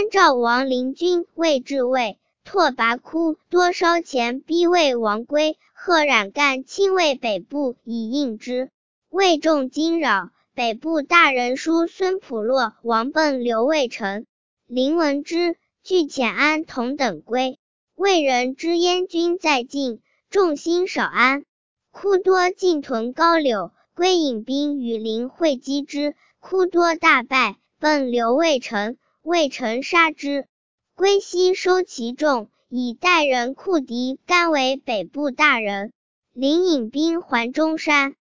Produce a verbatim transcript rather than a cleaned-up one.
燕赵王陵君魏至魏，拓跋哭多烧钱逼魏王归，贺冉干亲卫北部以应之。魏众惊扰，北部大人书孙普洛王奔刘魏城。临闻之，据遣安同等归。魏人知燕军在近，众心少安。哭多进屯高柳，归引兵与临会击之，哭多大败，奔刘魏城，魏城杀之。归西收其众，以代人库敌甘为北部大人。临引兵还中山。